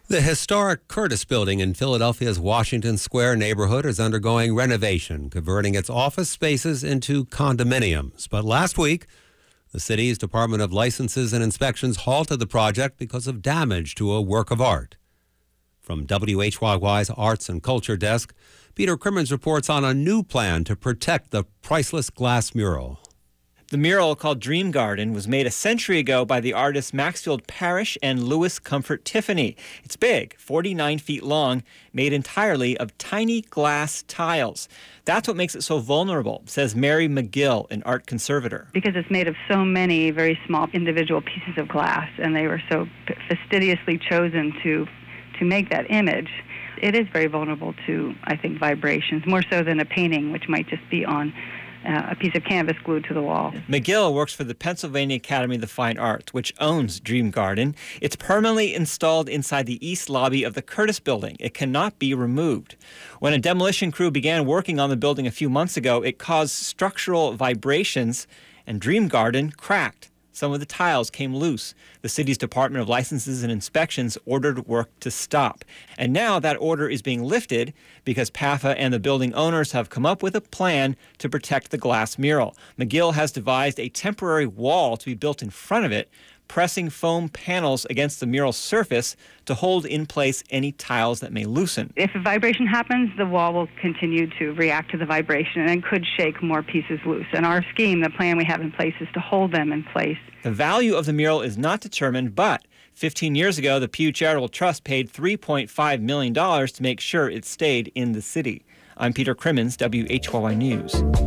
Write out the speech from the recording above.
The historic Curtis Building in Philadelphia's Washington Square neighborhood is undergoing renovation, converting its office spaces into condominiums. But last week, the city's Department of Licenses and Inspections halted the project because of damage to a work of art. From WHYY's Arts and Culture Desk, Peter Crimmins reports on a new plan to protect the priceless glass mural. The mural, called Dream Garden, was made a century ago by the artists Maxfield Parrish and Louis Comfort Tiffany. It's big, 49 feet long, made entirely of tiny glass tiles. That's what makes it so vulnerable, says Mary McGill, an art conservator. Because it's made of so many very small individual pieces of glass, and they were so fastidiously chosen to make that image. It is very vulnerable to, I think, vibrations, more so than a painting, which might just be on a piece of canvas glued to the wall. McGill works for the Pennsylvania Academy of the Fine Arts, which owns Dream Garden. It's permanently installed inside the east lobby of the Curtis Building. It cannot be removed. When a demolition crew began working on the building a few months ago, it caused structural vibrations, and Dream Garden cracked. Some of the tiles came loose. The city's Department of Licenses and Inspections ordered work to stop. And now that order is being lifted because PAFA and the building owners have come up with a plan to protect the glass mural. McGill has devised a temporary wall to be built in front of it, pressing foam panels against the mural's surface to hold in place any tiles that may loosen. If a vibration happens, the wall will continue to react to the vibration and could shake more pieces loose. And our scheme, the plan we have in place, is to hold them in place. The value of the mural is not determined, but 15 years ago, the Pew Charitable Trust paid $3.5 million to make sure it stayed in the city. I'm Peter Crimmins, WHYY News.